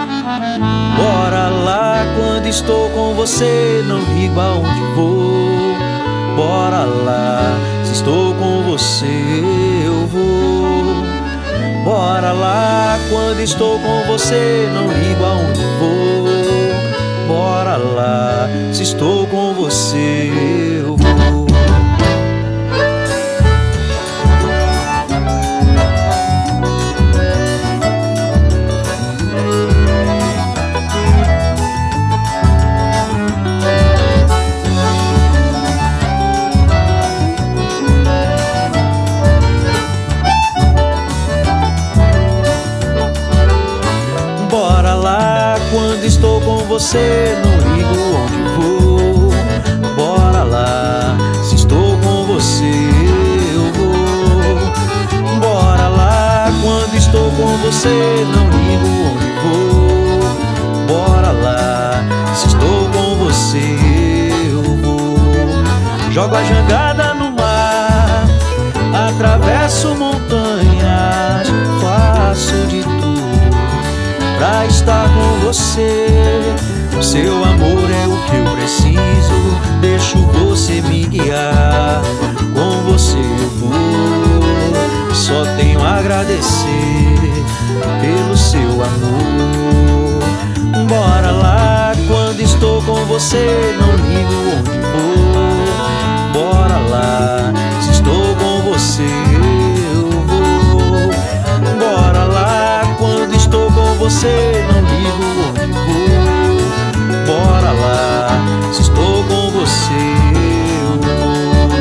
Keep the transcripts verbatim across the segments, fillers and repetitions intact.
Bora lá, quando estou com você, não ligo aonde vou. Bora lá, se estou com você, eu vou. Bora lá, quando estou com você, não ligo aonde vou. Bora lá, se estou com você, eu vou. Bora lá, quando estou com você, não ligo onde vou. Bora lá, se estou com você, eu vou. Bora lá, quando estou com você, não ligo onde vou. Bora lá, se estou com você, eu vou. Jogo a jangada no mar, atravesso montanhas, faço de tudo pra estar com você. O seu amor é o que eu preciso, deixo você me guiar. Com você eu vou, só tenho a agradecer pelo seu amor. Bora lá, quando estou com você, não ligo onde vou. Bora lá, se estou com você, eu vou. Bora lá, quando estou com você, não ligo onde vou. Bora lá, se estou com você, eu vou.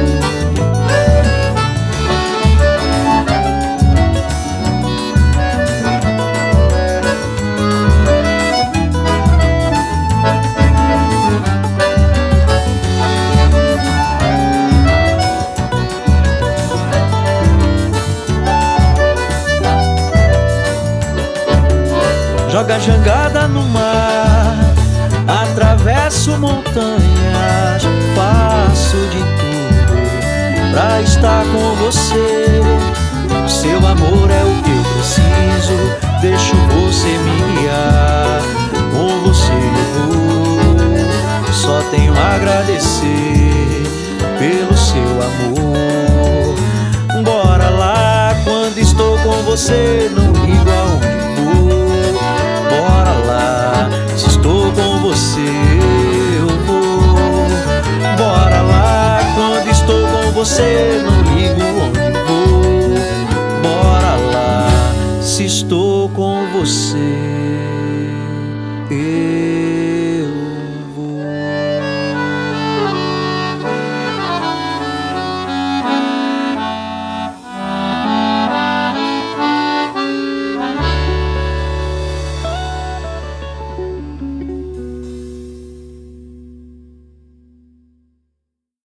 Joga a jangada no mar, atravesso montanhas, faço de tudo pra estar com você. O seu amor é o que eu preciso, deixo você me guiar. Com você eu vou, só tenho a agradecer pelo seu amor. Bora lá, quando estou com você, não ligo aonde vou. Bora lá, se estou com você, eu vou. Bora lá, quando estou com você, não ligo onde vou. Bora lá, se estou com você, eu